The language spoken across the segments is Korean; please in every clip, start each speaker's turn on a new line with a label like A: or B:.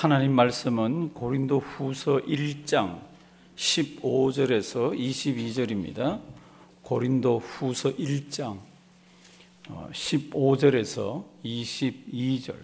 A: 하나님 말씀은 고린도 후서 1장 15절에서 22절입니다. 고린도 후서 1장 15절에서 22절.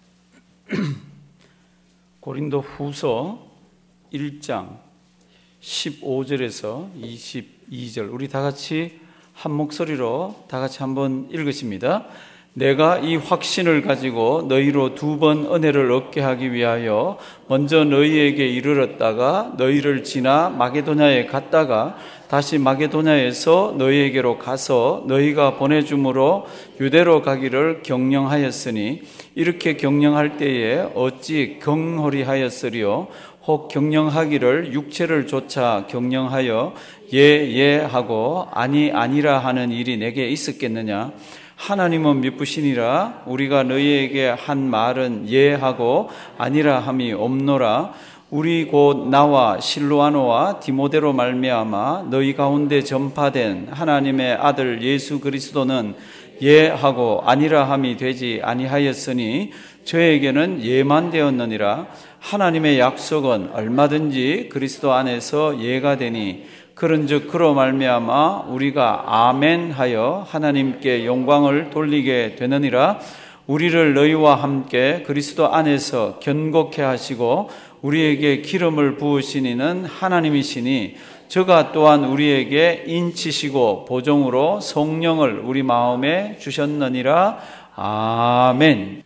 A: 고린도 후서 1장 15절에서 22절. 우리 다 같이 한 목소리로 다 같이 한번 읽으십니다. 내가 이 확신을 가지고 너희로 2번 은혜를 얻게 하기 위하여 먼저 너희에게 이르렀다가 너희를 지나 마게도냐에 갔다가 다시 마게도냐에서 너희에게로 가서 너희가 보내줌으로 유대로 가기를 경영하였으니 이렇게 경영할 때에 어찌 경홀히 하였으리요 혹 경영하기를 육체를 조차 경영하여 예 하고 아니 아니라 하는 일이 내게 있었겠느냐. 하나님은 미쁘시니라. 우리가 너희에게 한 말은 예하고 아니라 함이 없노라. 우리 곧 나와 실로아노와 디모데로 말미암아 너희 가운데 전파된 하나님의 아들 예수 그리스도는 예하고 아니라 함이 되지 아니하였으니 저에게는 예만 되었느니라. 하나님의 약속은 얼마든지 그리스도 안에서 예가 되니 그런즉 그로 말미암아 우리가 아멘 하여 하나님께 영광을 돌리게 되느니라. 우리를 너희와 함께 그리스도 안에서 견고케 하시고 우리에게 기름을 부으신 이는 하나님이시니 저가 또한 우리에게 인치시고 보종으로 성령을 우리 마음에 주셨느니라. 아멘.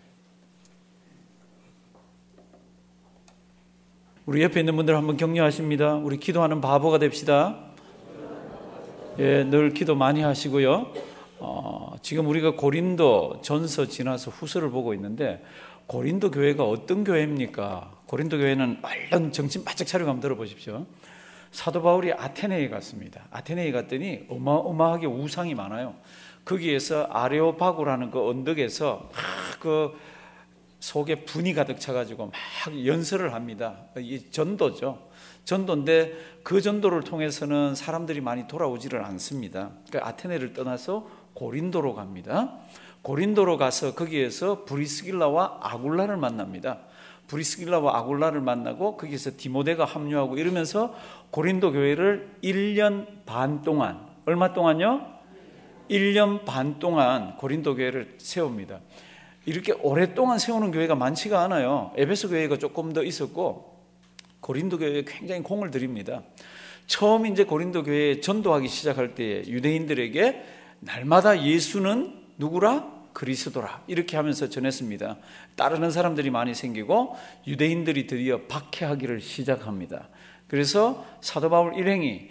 A: 우리 옆에 있는 분들 한번 격려하십니다. 우리 기도하는 바보가 됩시다. 예, 늘 기도 많이 하시고요. 지금 우리가 고린도 전서 지나서 후서를 보고 있는데 고린도 교회가 어떤 교회입니까? 고린도 교회는 얼른 정신 바짝 차리고 한번 들어보십시오. 사도 바울이 아테네에 갔습니다. 아테네에 갔더니 어마어마하게 우상이 많아요. 거기에서 아레오파고라는 그 언덕에서 그 속에 분이 가득 차가지고 막 연설을 합니다. 이 전도죠. 전도인데 그 전도를 통해서는 사람들이 많이 돌아오지를 않습니다. 그러니까 아테네를 떠나서 고린도로 갑니다. 고린도로 가서 거기에서 브리스길라와 아굴라를 만납니다. 브리스길라와 아굴라를 만나고 거기서 디모데가 합류하고 이러면서 고린도 교회를 1년 반 동안, 얼마 동안요? 1년 반 동안 고린도 교회를 세웁니다. 이렇게 오랫동안 세우는 교회가 많지가 않아요. 에베소 교회가 조금 더 있었고 고린도 교회에 굉장히 공을 들입니다. 처음 이제 고린도 교회에 전도하기 시작할 때 유대인들에게 날마다 예수는 누구라? 그리스도라. 이렇게 하면서 전했습니다. 따르는 사람들이 많이 생기고 유대인들이 드디어 박해하기를 시작합니다. 그래서 사도 바울 일행이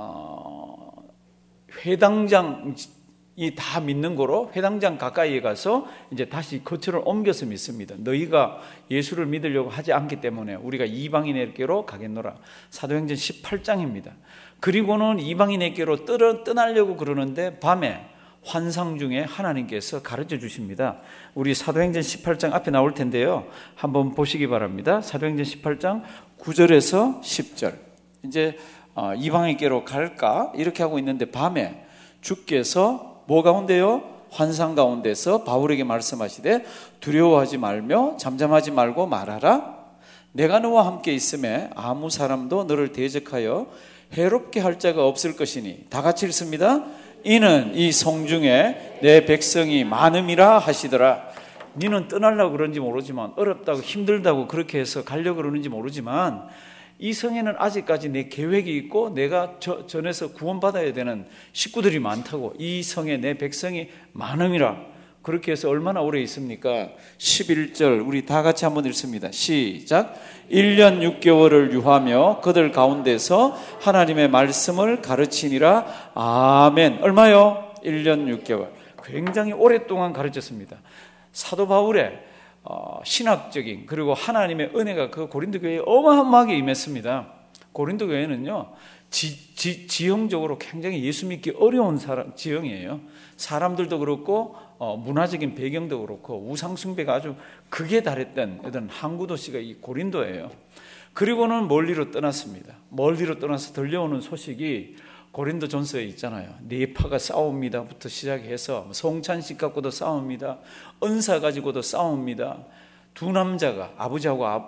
A: 회당장이 다 믿는 거로 회당장 가까이에 가서 이제 다시 거처를 옮겨서 믿습니다. 너희가 예수를 믿으려고 하지 않기 때문에 우리가 이방인에게로 가겠노라. 사도행전 18장입니다. 그리고는 이방인에게로 떠나려고 그러는데 밤에 환상 중에 하나님께서 가르쳐 주십니다. 우리 사도행전 18장 앞에 나올 텐데요. 한번 보시기 바랍니다. 사도행전 18장 9절에서 10절. 이제 이방인에게로 갈까? 이렇게 하고 있는데 밤에 주께서 뭐 가운데요? 환상 가운데서 바울에게 말씀하시되 두려워하지 말며 잠잠하지 말고 말하라. 내가 너와 함께 있음에 아무 사람도 너를 대적하여 해롭게 할 자가 없을 것이니 다 같이 읽습니다. 이는 이 성중에 내 백성이 많음이라 하시더라. 니는 떠나려고 그런지 모르지만 어렵다고 힘들다고 그렇게 해서 가려고 그러는지 모르지만 이 성에는 아직까지 내 계획이 있고 내가 전에서 구원받아야 되는 식구들이 많다고. 이 성에 내 백성이 많음이라. 그렇게 해서 얼마나 오래 있습니까? 11절 우리 다 같이 한번 읽습니다. 시작. 1년 6개월을 유하며 그들 가운데서 하나님의 말씀을 가르치니라. 아멘. 얼마요? 1년 6개월. 굉장히 오랫동안 가르쳤습니다. 사도 바울의 신학적인 그리고 하나님의 은혜가 그 고린도 교회에 어마어마하게 임했습니다. 고린도 교회는요 지형적으로 굉장히 예수 믿기 어려운 지형이에요. 사람들도 그렇고 문화적인 배경도 그렇고 우상 숭배가 아주 극에 달했던 어떤 항구 도시가 이 고린도예요. 그리고는 멀리로 떠났습니다. 멀리로 떠나서 들려오는 소식이 고린도 전서에 있잖아요. 네파가 싸웁니다부터 시작해서 성찬식 갖고도 싸웁니다. 은사 가지고도 싸웁니다. 두 남자가 아버지하고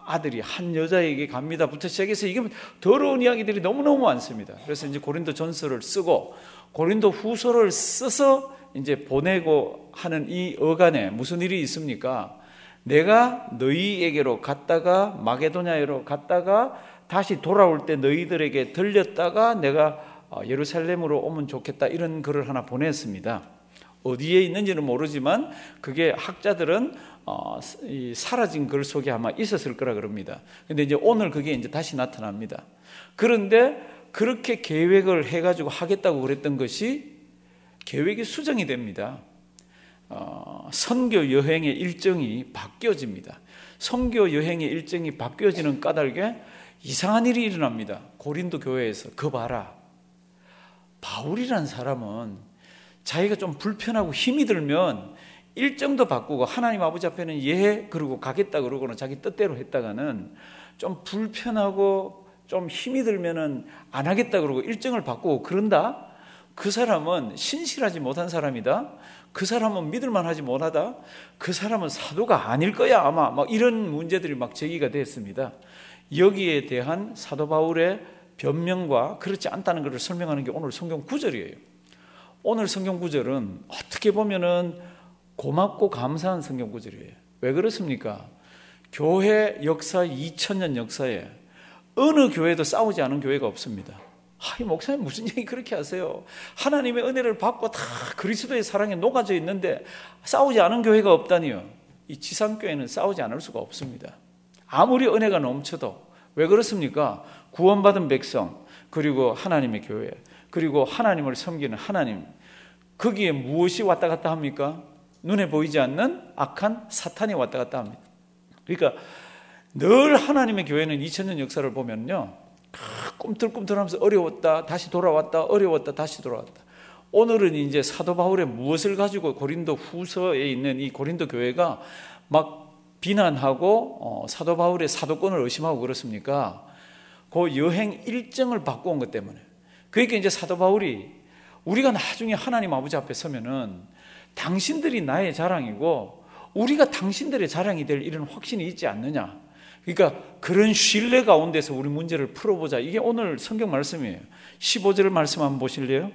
A: 아들이 한 여자에게 갑니다부터 시작해서 이게 더러운 이야기들이 너무너무 많습니다. 그래서 이제 고린도 전서를 쓰고 고린도 후서를 써서 이제 보내고 하는 이 어간에 무슨 일이 있습니까? 내가 너희에게로 갔다가 마게도냐로 갔다가 다시 돌아올 때 너희들에게 들렸다가 내가 예루살렘으로 오면 좋겠다, 이런 글을 하나 보냈습니다. 어디에 있는지는 모르지만 그게 학자들은 이 사라진 글 속에 아마 있었을 거라 그럽니다. 근데 이제 오늘 그게 이제 다시 나타납니다. 그런데 그렇게 계획을 해가지고 하겠다고 그랬던 것이 계획이 수정이 됩니다. 선교 여행의 일정이 바뀌어집니다. 선교 여행의 일정이 바뀌어지는 까닭에 이상한 일이 일어납니다. 고린도 교회에서. 그 봐라, 바울이라는 사람은 자기가 좀 불편하고 힘이 들면 일정도 바꾸고 하나님 아버지 앞에는 예 그러고 가겠다 그러고는 자기 뜻대로 했다가는 좀 불편하고 좀 힘이 들면은 안 하겠다 그러고 일정을 바꾸고 그런다? 그 사람은 신실하지 못한 사람이다. 그 사람은 믿을만하지 못하다. 그 사람은 사도가 아닐 거야 아마. 막 이런 문제들이 막 제기가 됐습니다. 여기에 대한 사도 바울의 변명과 그렇지 않다는 것을 설명하는 게 오늘 성경 구절이에요. 오늘 성경 구절은 어떻게 보면은 고맙고 감사한 성경 구절이에요. 왜 그렇습니까? 교회 역사 2000년 역사에 어느 교회도 싸우지 않은 교회가 없습니다. 이 목사님 무슨 얘기 그렇게 하세요? 하나님의 은혜를 받고 다 그리스도의 사랑에 녹아져 있는데 싸우지 않은 교회가 없다니요. 이 지상교회는 싸우지 않을 수가 없습니다. 아무리 은혜가 넘쳐도. 왜 그렇습니까? 구원받은 백성, 그리고 하나님의 교회, 그리고 하나님을 섬기는 하나님, 거기에 무엇이 왔다 갔다 합니까? 눈에 보이지 않는 악한 사탄이 왔다 갔다 합니다. 그러니까 늘 하나님의 교회는 2000년 역사를 보면요, 꿈틀꿈틀하면서 어려웠다 다시 돌아왔다, 어려웠다 다시 돌아왔다. 오늘은 이제 사도 바울의 무엇을 가지고 고린도 후서에 있는 이 고린도 교회가 막 비난하고 사도 바울의 사도권을 의심하고 그렇습니까? 그 여행 일정을 바꿔온 것 때문에. 그러니까 이제 사도 바울이 우리가 나중에 하나님 아버지 앞에 서면은 당신들이 나의 자랑이고 우리가 당신들의 자랑이 될 이런 확신이 있지 않느냐. 그러니까 그런 신뢰 가운데서 우리 문제를 풀어보자. 이게 오늘 성경 말씀이에요. 15절 말씀 한번 보실래요?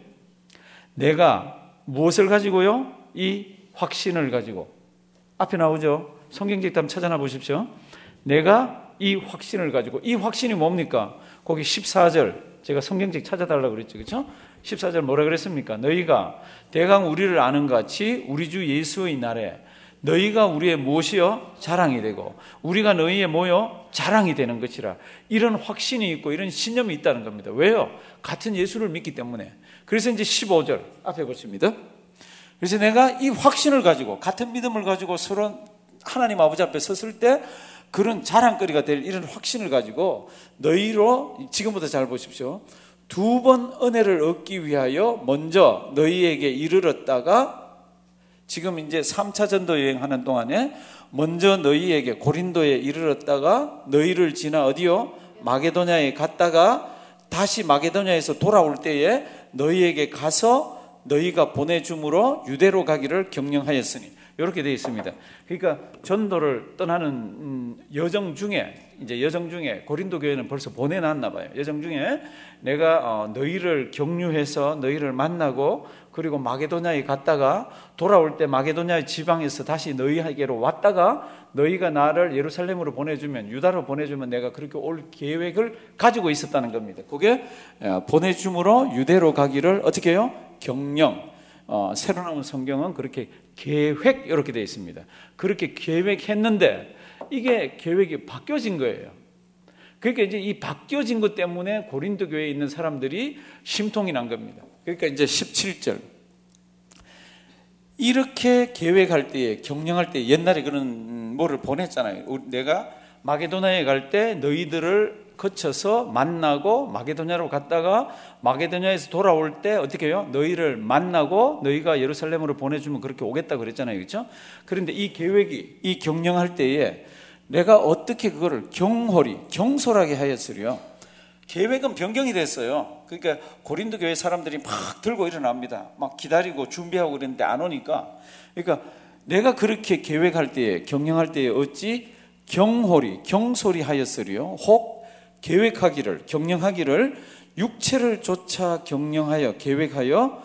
A: 내가 무엇을 가지고요? 이 확신을 가지고. 앞에 나오죠? 성경책 한번 찾아나 보십시오. 내가 이 확신을 가지고. 이 확신이 뭡니까? 거기 14절. 제가 성경책 찾아달라고 그랬죠. 그렇죠? 14절 뭐라 그랬습니까? 너희가 대강 우리를 아는 같이 우리 주 예수의 날에 너희가 우리의 무엇이요? 자랑이 되고 우리가 너희의 뭐요? 자랑이 되는 것이라. 이런 확신이 있고 이런 신념이 있다는 겁니다. 왜요? 같은 예수를 믿기 때문에. 그래서 이제 15절 앞에 보십니다. 그래서 내가 이 확신을 가지고 같은 믿음을 가지고 서로 하나님 아버지 앞에 섰을 때 그런 자랑거리가 될 이런 확신을 가지고 너희로, 지금부터 잘 보십시오. 2번 은혜를 얻기 위하여 먼저 너희에게 이르렀다가 지금 이제 3차 전도 여행하는 동안에 먼저 너희에게 고린도에 이르렀다가 너희를 지나 어디요? 마게도냐에 갔다가 다시 마게도냐에서 돌아올 때에 너희에게 가서 너희가 보내줌으로 유대로 가기를 경영하였으니. 이렇게 되어 있습니다. 그러니까 전도를 떠나는 여정 중에 고린도 교회는 벌써 보내놨나 봐요. 여정 중에 내가 너희를 격려해서 너희를 만나고 그리고 마게도냐에 갔다가 돌아올 때 마게도냐 지방에서 다시 너희에게로 왔다가 너희가 나를 예루살렘으로 보내주면, 유다로 보내주면 내가 그렇게 올 계획을 가지고 있었다는 겁니다. 그게 보내줌으로 유대로 가기를 어떻게 해요? 경영. 새로 나온 성경은 그렇게 계획 이렇게 되어 있습니다. 그렇게 계획했는데 이게 계획이 바뀌어진 거예요. 그러니까 이제 이 바뀌어진 것 때문에 고린도 교회에 있는 사람들이 심통이 난 겁니다. 그러니까 이제 17절. 이렇게 계획할 때에, 경영할 때 옛날에 그런 뭐를 보냈잖아요. 내가 마게도냐에 갈 때 너희들을 거쳐서 만나고 마게도냐로 갔다가 마게도냐에서 돌아올 때 어떻게 해요? 너희를 만나고 너희가 예루살렘으로 보내주면 그렇게 오겠다 그랬잖아요. 그렇죠? 그런데 이 계획이, 이 경영할 때에 내가 어떻게 그거를 경솔하게 하였으려. 계획은 변경이 됐어요. 그러니까 고린도 교회 사람들이 막 들고 일어납니다. 막 기다리고 준비하고 그랬는데 안 오니까. 그러니까 내가 그렇게 계획할 때에, 경영할 때에 어찌 경솔히 하였으리요 혹 계획하기를 경영하기를 육체를 쫓아 경영하여 계획하여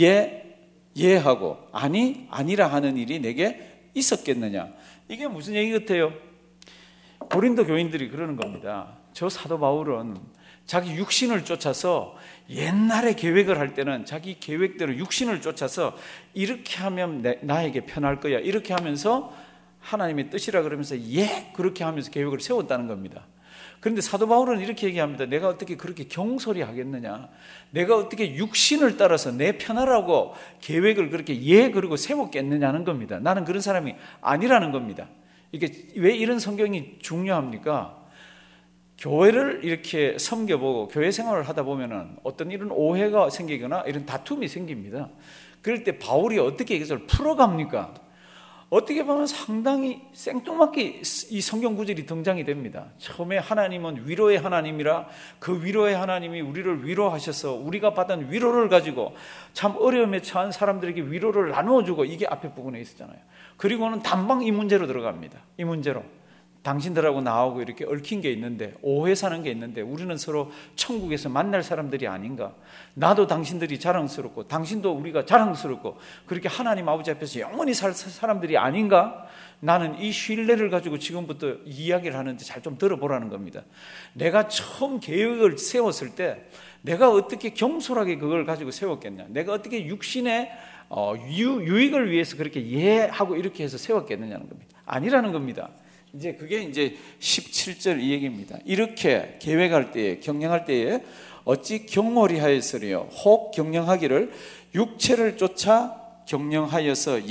A: 예하고 아니라 하는 일이 내게 있었겠느냐. 이게 무슨 얘기 같아요? 고린도 교인들이 그러는 겁니다. 저 사도 바울은 자기 육신을 쫓아서 옛날에 계획을 할 때는 자기 계획대로 육신을 쫓아서 이렇게 하면 나에게 편할 거야 이렇게 하면서 하나님의 뜻이라 그러면서 그렇게 하면서 계획을 세웠다는 겁니다. 그런데 사도 바울은 이렇게 얘기합니다. 내가 어떻게 그렇게 경솔히 하겠느냐. 내가 어떻게 육신을 따라서 내 편하라고 계획을 그렇게 그리고 세웠겠느냐는 겁니다. 나는 그런 사람이 아니라는 겁니다. 이게 왜 이런 성경이 중요합니까? 교회를 이렇게 섬겨보고 교회 생활을 하다 보면은 어떤 이런 오해가 생기거나 이런 다툼이 생깁니다. 그럴 때 바울이 어떻게 이것을 풀어갑니까? 어떻게 보면 상당히 생뚱맞게 이 성경 구절이 등장이 됩니다. 처음에 하나님은 위로의 하나님이라 그 위로의 하나님이 우리를 위로하셔서 우리가 받은 위로를 가지고 참 어려움에 처한 사람들에게 위로를 나누어주고 이게 앞에 부분에 있었잖아요. 그리고는 단방 이 문제로 들어갑니다. 이 문제로. 당신들하고 나하고 이렇게 얽힌 게 있는데 오해 사는 게 있는데 우리는 서로 천국에서 만날 사람들이 아닌가. 나도 당신들이 자랑스럽고 당신도 우리가 자랑스럽고 그렇게 하나님 아버지 앞에서 영원히 살 사람들이 아닌가. 나는 이 신뢰를 가지고 지금부터 이야기를 하는데 잘 좀 들어보라는 겁니다. 내가 처음 계획을 세웠을 때 내가 어떻게 경솔하게 그걸 가지고 세웠겠냐. 내가 어떻게 육신의 유익을 위해서 그렇게 하고 이렇게 해서 세웠겠느냐는 겁니다. 아니라는 겁니다. 이제 그게 이제 17절 이 얘기입니다. 이렇게 계획할 때에 경영할 때에 어찌 경홀히 하였으리요 혹 경영하기를 육체를 쫓아 경영하여서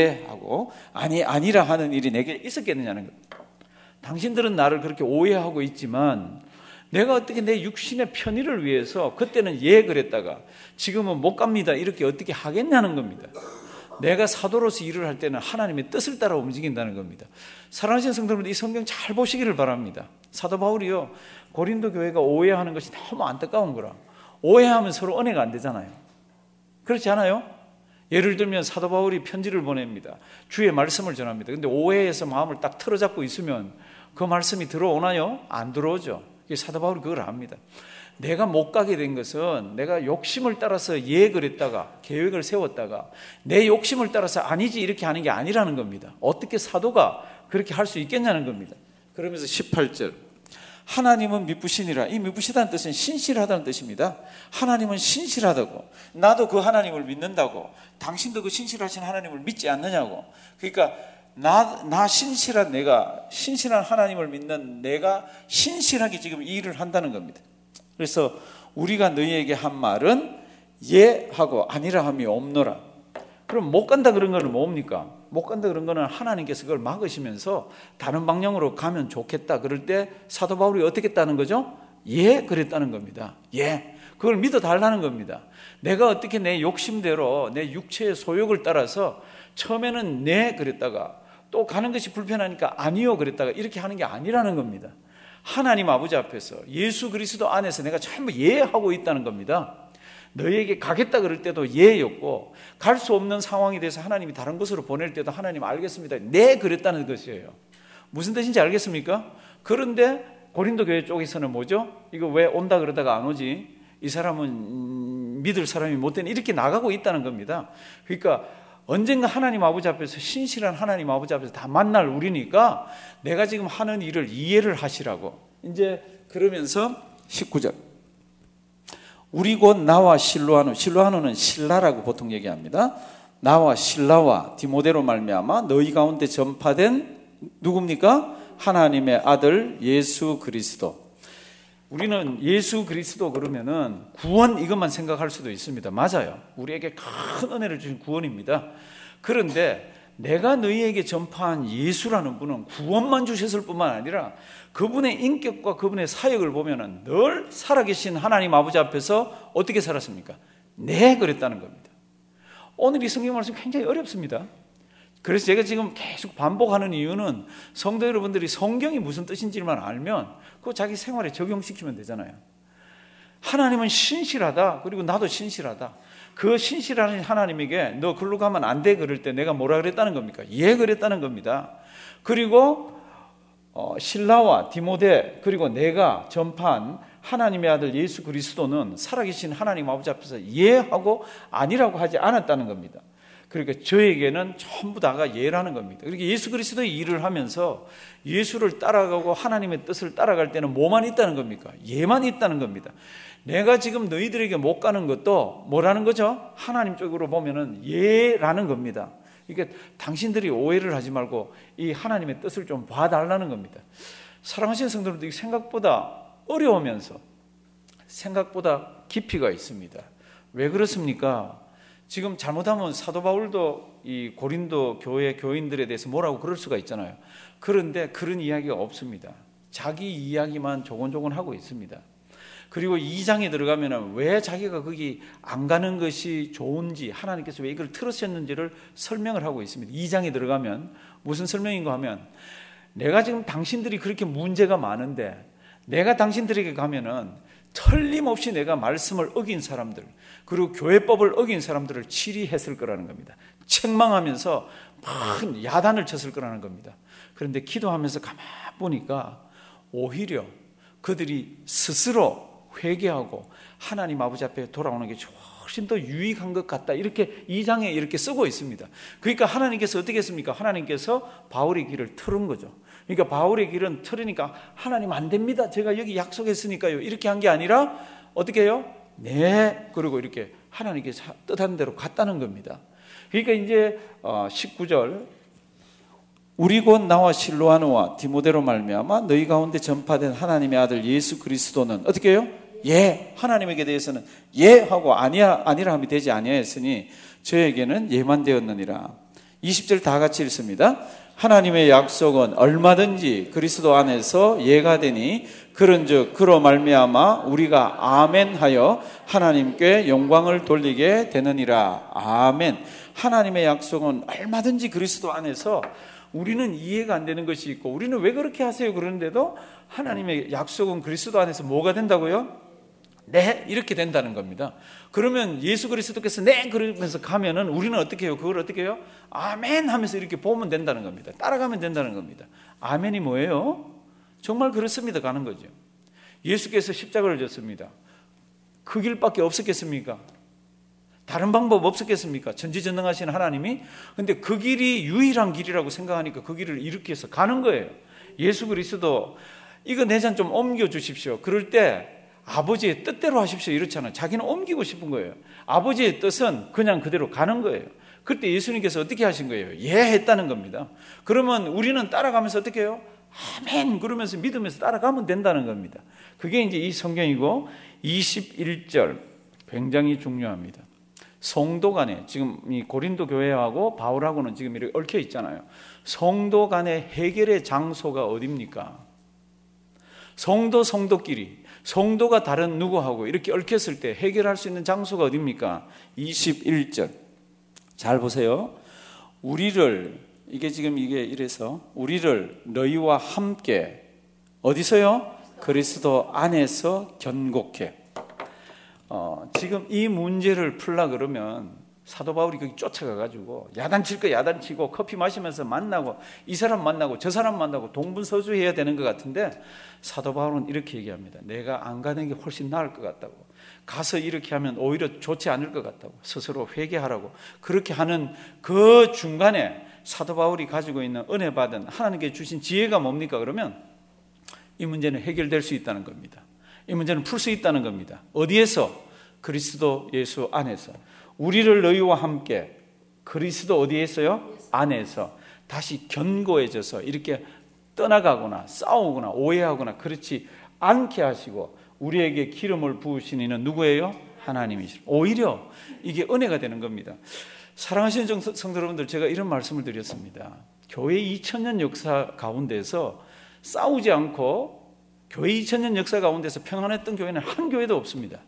A: 하고 아니라 하는 일이 내게 있었겠느냐는 겁니다. 당신들은 나를 그렇게 오해하고 있지만 내가 어떻게 내 육신의 편의를 위해서 그때는 그랬다가 지금은 못 갑니다 이렇게 어떻게 하겠냐는 겁니다. 내가 사도로서 일을 할 때는 하나님의 뜻을 따라 움직인다는 겁니다. 사랑하시는 성도님들 이 성경 잘 보시기를 바랍니다. 사도 바울이요 고린도 교회가 오해하는 것이 너무 안타까운 거라. 오해하면 서로 은혜가 안 되잖아요. 그렇지 않아요? 예를 들면 사도 바울이 편지를 보냅니다. 주의 말씀을 전합니다. 근데 오해해서 마음을 딱 틀어잡고 있으면 그 말씀이 들어오나요? 안 들어오죠. 사도 바울이 그걸 압니다. 내가 못 가게 된 것은 내가 욕심을 따라서 그랬다가 계획을 세웠다가 내 욕심을 따라서 아니지 이렇게 하는 게 아니라는 겁니다. 어떻게 사도가 그렇게 할 수 있겠냐는 겁니다. 그러면서 18절 하나님은 미쁘시니라. 이 미쁘시다는 뜻은 신실하다는 뜻입니다. 하나님은 신실하다고. 나도 그 하나님을 믿는다고. 당신도 그 신실하신 하나님을 믿지 않느냐고. 그러니까 나 신실한 내가 신실한 하나님을 믿는 내가 신실하게 지금 이 일을 한다는 겁니다. 그래서 우리가 너희에게 한 말은 하고 아니라 함이 없노라. 그럼 못 간다 그런 거는 뭡니까? 못 간다 그런 거는 하나님께서 그걸 막으시면서 다른 방향으로 가면 좋겠다. 그럴 때 사도 바울이 어떻게 했다는 거죠? 그랬다는 겁니다. 그걸 믿어달라는 겁니다. 내가 어떻게 내 욕심대로 내 육체의 소욕을 따라서 처음에는 그랬다가 또 가는 것이 불편하니까 아니요 그랬다가 이렇게 하는 게 아니라는 겁니다. 하나님 아버지 앞에서 예수 그리스도 안에서 내가 전부 하고 있다는 겁니다. 너희에게 가겠다 그럴 때도 였고 갈 수 없는 상황에 대해서 하나님이 다른 곳으로 보낼 때도 하나님 알겠습니다. 그랬다는 것이에요. 무슨 뜻인지 알겠습니까? 그런데 고린도 교회 쪽에서는 뭐죠? 이거 왜 온다 그러다가 안 오지? 이 사람은 믿을 사람이 못 되니 이렇게 나가고 있다는 겁니다. 그러니까 언젠가 하나님 아버지 앞에서 신실한 하나님 아버지 앞에서 다 만날 우리니까 내가 지금 하는 일을 이해를 하시라고. 이제 그러면서 19절 우리 곧 나와 실로아노는 신라라고 보통 얘기합니다. 나와 신라와 디모데로 말미암아 너희 가운데 전파된 누굽니까? 하나님의 아들 예수 그리스도. 우리는 예수 그리스도 그러면은 구원 이것만 생각할 수도 있습니다. 맞아요. 우리에게 큰 은혜를 주신 구원입니다. 그런데 내가 너희에게 전파한 예수라는 분은 구원만 주셨을 뿐만 아니라 그분의 인격과 그분의 사역을 보면은 늘 살아계신 하나님 아버지 앞에서 어떻게 살았습니까? 그랬다는 겁니다. 오늘 이 성경 말씀 굉장히 어렵습니다. 그래서 제가 지금 계속 반복하는 이유는 성도 여러분들이 성경이 무슨 뜻인지만 알면 그거 자기 생활에 적용시키면 되잖아요. 하나님은 신실하다. 그리고 나도 신실하다. 그 신실한 하나님에게 너 글로 가면 안 돼 그럴 때 내가 뭐라 그랬다는 겁니까? 그랬다는 겁니다. 그리고 신라와 디모데 그리고 내가 전파한 하나님의 아들 예수 그리스도는 살아계신 하나님 아버지 앞에서 예하고 아니라고 하지 않았다는 겁니다. 그러니까 저에게는 전부 다가 예라는 겁니다. 그러니까 예수 그리스도의 일을 하면서 예수를 따라가고 하나님의 뜻을 따라갈 때는 뭐만 있다는 겁니까? 예만 있다는 겁니다. 내가 지금 너희들에게 못 가는 것도 뭐라는 거죠? 하나님 쪽으로 보면은 예라는 겁니다. 그러니까 당신들이 오해를 하지 말고 이 하나님의 뜻을 좀 봐달라는 겁니다. 사랑하시는 성도님들, 생각보다 어려우면서 생각보다 깊이가 있습니다. 왜 그렇습니까? 지금 잘못하면 사도 바울도 이 고린도 교회 교인들에 대해서 뭐라고 그럴 수가 있잖아요. 그런데 그런 이야기가 없습니다. 자기 이야기만 조곤조곤 하고 있습니다. 그리고 2장에 들어가면 왜 자기가 거기 안 가는 것이 좋은지, 하나님께서 왜 이걸 틀으셨는지를 설명을 하고 있습니다. 2장에 들어가면 무슨 설명인가 하면, 내가 지금 당신들이 그렇게 문제가 많은데 내가 당신들에게 가면은 틀림없이 내가 말씀을 어긴 사람들, 그리고 교회법을 어긴 사람들을 치리했을 거라는 겁니다. 책망하면서 막 야단을 쳤을 거라는 겁니다. 그런데 기도하면서 가만히 보니까 오히려 그들이 스스로 회개하고 하나님 아버지 앞에 돌아오는 게 훨씬 더 유익한 것 같다, 이렇게 2장에 이렇게 쓰고 있습니다. 그러니까 하나님께서 어떻게 했습니까? 하나님께서 바울의 길을 틀은 거죠. 그러니까 바울의 길은 틀으니까 하나님 안 됩니다, 제가 여기 약속했으니까요, 이렇게 한 게 아니라 어떻게 해요? 네, 그리고 이렇게 하나님께서 뜻한 대로 갔다는 겁니다. 그러니까 이제 19절, 우리 곧 나와 실로아노와 디모데로 말미암아 너희 가운데 전파된 하나님의 아들 예수 그리스도는 어떻게 해요? 예, 하나님에게 대해서는 예 하고 아니라 함이 되지 아니하였으니 저에게는 예만 되었느니라. 20절 다 같이 읽습니다. 하나님의 약속은 얼마든지 그리스도 안에서 예가 되니 그런즉 그로 말미암아 우리가 아멘하여 하나님께 영광을 돌리게 되느니라. 아멘. 하나님의 약속은 얼마든지 그리스도 안에서, 우리는 이해가 안 되는 것이 있고 우리는 왜 그렇게 하세요 그러는데도 하나님의 약속은 그리스도 안에서 뭐가 된다고요? 네, 이렇게 된다는 겁니다. 그러면 예수 그리스도께서 네 그러면서 가면은 우리는 어떻게 해요? 그걸 어떻게 해요? 아멘 하면서 이렇게 보면 된다는 겁니다. 따라가면 된다는 겁니다. 아멘이 뭐예요? 정말 그렇습니다 가는 거죠. 예수께서 십자가를 졌습니다. 그 길밖에 없었겠습니까? 다른 방법 없었겠습니까? 전지전능하신 하나님이. 근데 그 길이 유일한 길이라고 생각하니까 그 길을 이렇게 해서 가는 거예요. 예수 그리스도 이거 내 잔 좀 옮겨 주십시오. 그럴 때 아버지의 뜻대로 하십시오 이렇잖아요. 자기는 옮기고 싶은 거예요. 아버지의 뜻은 그냥 그대로 가는 거예요. 그때 예수님께서 어떻게 하신 거예요? 예 했다는 겁니다. 그러면 우리는 따라가면서 어떻게 해요? 아멘 그러면서 믿으면서 따라가면 된다는 겁니다. 그게 이제 이 성경이고, 21절 굉장히 중요합니다. 성도 간에, 지금 이 고린도 교회하고 바울하고는 지금 이렇게 얽혀 있잖아요. 성도 간의 해결의 장소가 어디입니까? 성도끼리, 성도가 다른 누구하고 이렇게 얽혔을 때 해결할 수 있는 장소가 어디입니까? 21절 잘 보세요. 우리를, 이게 지금 이게 이래서 우리를 너희와 함께 어디서요? 그리스도 안에서 견고케. 지금 이 문제를 풀라 그러면 사도 바울이 거기 쫓아가가지고 야단칠 거 야단치고 커피 마시면서 만나고 이 사람 만나고 저 사람 만나고 동분서주해야 되는 것 같은데, 사도 바울은 이렇게 얘기합니다. 내가 안 가는 게 훨씬 나을 것 같다고, 가서 이렇게 하면 오히려 좋지 않을 것 같다고, 스스로 회개하라고. 그렇게 하는 그 중간에 사도 바울이 가지고 있는 은혜 받은 하나님께 주신 지혜가 뭡니까? 그러면 이 문제는 해결될 수 있다는 겁니다. 이 문제는 풀 수 있다는 겁니다. 어디에서? 그리스도 예수 안에서. 우리를 너희와 함께 그리스도 어디에 있어요? 안에서 다시 견고해져서 이렇게 떠나가거나 싸우거나 오해하거나 그렇지 않게 하시고 우리에게 기름을 부으신 이는 누구예요? 하나님이시죠. 오히려 이게 은혜가 되는 겁니다. 사랑하시는 성도 여러분들, 제가 이런 말씀을 드렸습니다. 교회 2000년 역사 가운데서 싸우지 않고 교회 2000년 역사 가운데서 평안했던 교회는 한 교회도 없습니다.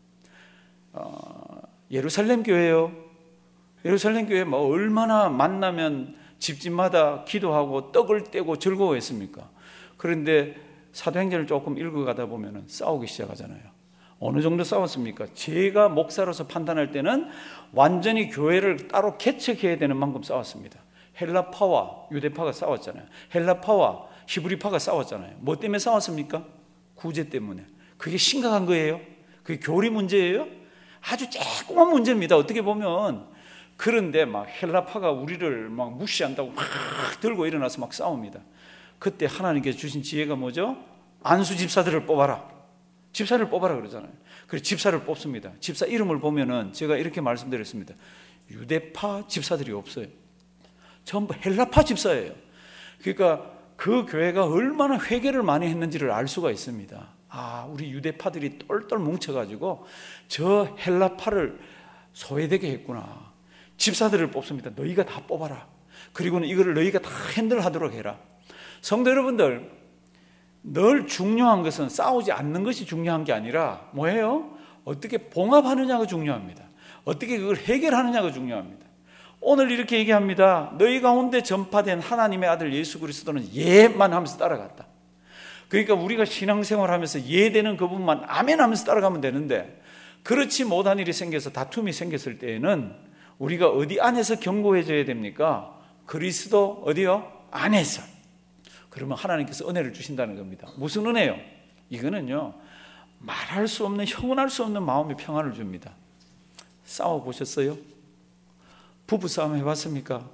A: 예루살렘 교회요. 예루살렘 교회 뭐 얼마나 만나면 집집마다 기도하고 떡을 떼고 즐거워했습니까? 그런데 사도행전을 조금 읽어가다 보면 싸우기 시작하잖아요. 어느 정도 싸웠습니까? 제가 목사로서 판단할 때는 완전히 교회를 따로 개척해야 되는 만큼 싸웠습니다. 헬라파와 유대파가 싸웠잖아요. 헬라파와 히브리파가 싸웠잖아요. 뭐 때문에 싸웠습니까? 구제 때문에. 그게 심각한 거예요. 그게 교리 문제예요. 아주 조그만 문제입니다. 어떻게 보면. 그런데 막 헬라파가 우리를 막 무시한다고 막 들고 일어나서 막 싸웁니다. 그때 하나님께서 주신 지혜가 뭐죠? 안수 집사들을 뽑아라. 집사를 뽑아라 그러잖아요. 그래서 집사를 뽑습니다. 집사 이름을 보면은 제가 이렇게 말씀드렸습니다. 유대파 집사들이 없어요. 전부 헬라파 집사예요. 그러니까 그 교회가 얼마나 회개를 많이 했는지를 알 수가 있습니다. 아, 우리 유대파들이 똘똘 뭉쳐가지고 저 헬라파를 소외되게 했구나. 집사들을 뽑습니다. 너희가 다 뽑아라. 그리고는 이거를 너희가 다 핸들하도록 해라. 성도 여러분들, 늘 중요한 것은 싸우지 않는 것이 중요한 게 아니라 뭐예요? 어떻게 봉합하느냐가 중요합니다. 어떻게 그걸 해결하느냐가 중요합니다. 오늘 이렇게 얘기합니다. 너희 가운데 전파된 하나님의 아들 예수 그리스도는 예만 하면서 따라갔다. 그러니까 우리가 신앙생활하면서 예되는 그분만 아멘 하면서 따라가면 되는데, 그렇지 못한 일이 생겨서 다툼이 생겼을 때에는 우리가 어디 안에서 견고해져야 됩니까? 그리스도 어디요? 안에서. 그러면 하나님께서 은혜를 주신다는 겁니다. 무슨 은혜요? 이거는요, 말할 수 없는, 형언할 수 없는 마음의 평안을 줍니다. 싸워보셨어요? 부부싸움 해봤습니까?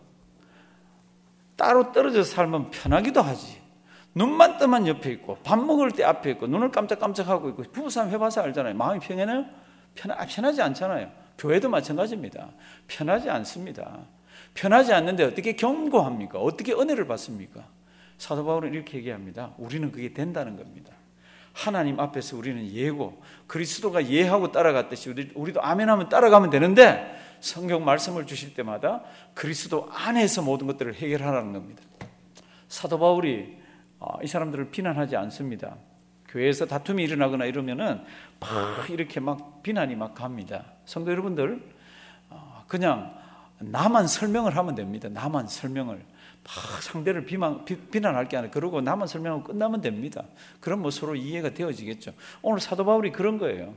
A: 따로 떨어져서 살면 편하기도 하지. 눈만 뜨면 옆에 있고 밥 먹을 때 앞에 있고 눈을 깜짝깜짝하고 있고, 부부싸움 해봐서 알잖아요. 마음이 평안해요? 편하지 않잖아요. 교회도 마찬가지입니다. 편하지 않습니다. 편하지 않는데 어떻게 견고합니까? 어떻게 은혜를 받습니까? 사도 바울은 이렇게 얘기합니다. 우리는 그게 된다는 겁니다. 하나님 앞에서 우리는 예고, 그리스도가 예하고 따라갔듯이 우리도 아멘하면 따라가면 되는데, 성경 말씀을 주실 때마다 그리스도 안에서 모든 것들을 해결하라는 겁니다. 사도 바울이 이 사람들을 비난하지 않습니다. 교회에서 다툼이 일어나거나 이러면은 막 이렇게 막 비난이 막 갑니다. 성도 여러분들, 그냥 나만 설명을 하면 됩니다. 나만 설명을. 막 상대를 비난할 게 아니라 그러고 나만 설명하고 끝나면 됩니다. 그럼 뭐 서로 이해가 되어지겠죠. 오늘 사도 바울이 그런 거예요.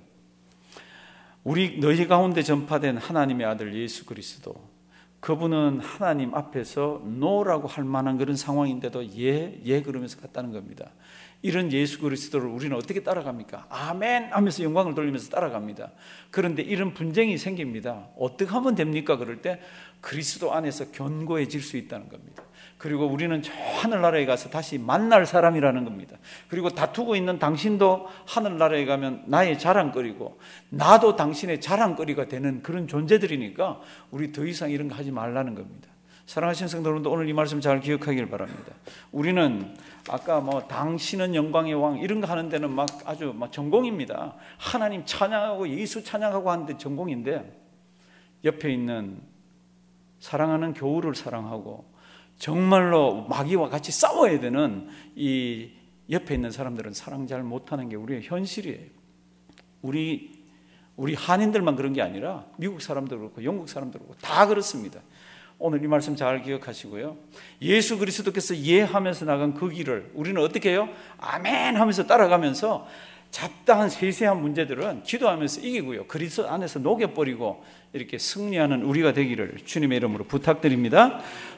A: 너희 가운데 전파된 하나님의 아들 예수 그리스도, 그분은 하나님 앞에서 노라고 할 만한 그런 상황인데도 예 그러면서 갔다는 겁니다. 이런 예수 그리스도를 우리는 어떻게 따라갑니까? 아멘 하면서 영광을 돌리면서 따라갑니다. 그런데 이런 분쟁이 생깁니다. 어떻게 하면 됩니까? 그럴 때 그리스도 안에서 견고해질 수 있다는 겁니다. 그리고 우리는 저 하늘나라에 가서 다시 만날 사람이라는 겁니다. 그리고 다투고 있는 당신도 하늘나라에 가면 나의 자랑거리고 나도 당신의 자랑거리가 되는 그런 존재들이니까 우리 더 이상 이런 거 하지 말라는 겁니다. 사랑하시는 성도 여러분들, 오늘 이 말씀 잘 기억하길 바랍니다. 우리는 아까 뭐 당신은 영광의 왕 이런 거 하는 데는 막 아주 막 전공입니다. 하나님 찬양하고 예수 찬양하고 하는데 전공인데, 옆에 있는 사랑하는 교우를 사랑하고 정말로 마귀와 같이 싸워야 되는 이 옆에 있는 사람들은 사랑 잘 못하는 게 우리의 현실이에요. 우리 한인들만 그런 게 아니라 미국 사람도 그렇고 영국 사람도 그렇고 다 그렇습니다. 오늘 이 말씀 잘 기억하시고요. 예수 그리스도께서 예하면서 나간 그 길을 우리는 어떻게 해요? 아멘 하면서 따라가면서 잡다한 세세한 문제들은 기도하면서 이기고요. 그리스도 안에서 녹여버리고 이렇게 승리하는 우리가 되기를 주님의 이름으로 부탁드립니다.